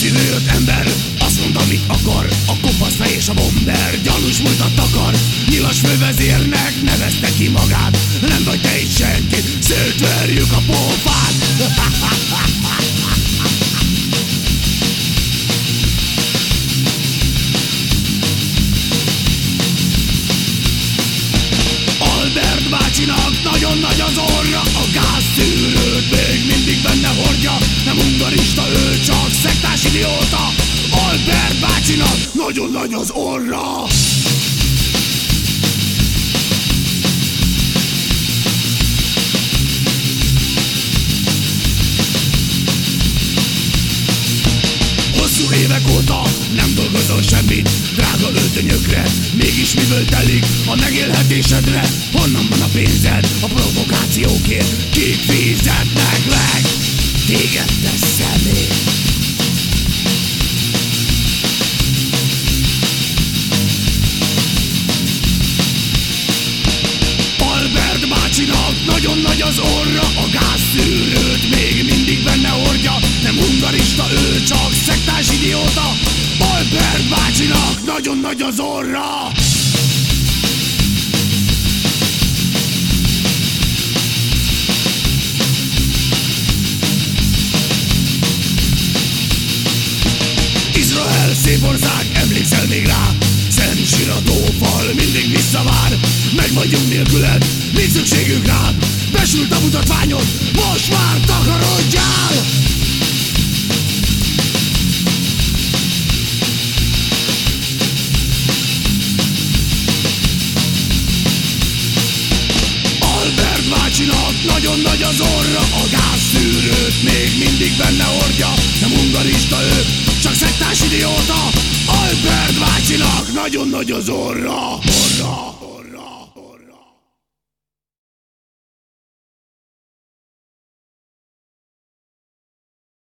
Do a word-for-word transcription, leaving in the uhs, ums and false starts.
bácsi nőtt ember, azt mondta, mit akar. A kopasz fej és a bomber gyanús múltat akar. Nyilas fővezérnek nevezte ki magát. Nem vagy te is senki, szétverjük a pofát. Albert bácsinak nagyon nagy az orra, a gázszűrőt még mindig benne hordja. Nem hungarista, ő csak szektás idióta. Albert bácsinak nagyon nagy az orra. Hosszú évek óta nem dolgozol semmit, drága öltönyökre, mégis miből telik a megélhetésedre? Honnan van a pénzed a provokációkért? Kik fizetnek meg téged, te személy? Albert bácsinak nagyon nagy az orra, a gázszűrőt még mindig benne hordja. Nem hungarista, ő csak szektás idióta. Albert bácsinak nagyon nagy az orra. Izrael szép ország, emlékszel még rá? Szent síradófal mindig visszavár. Meg vagyunk nélküled, nincs szükségünk rád. Besült a mutatványod, most már takarodjál! Albert bácsinak nagyon nagy az orra, a gázszűrőt még mindig benne hordja. Nem hungarista ő, csak szektás idióta. Albert bácsinak nagyon nagy az orra, orra.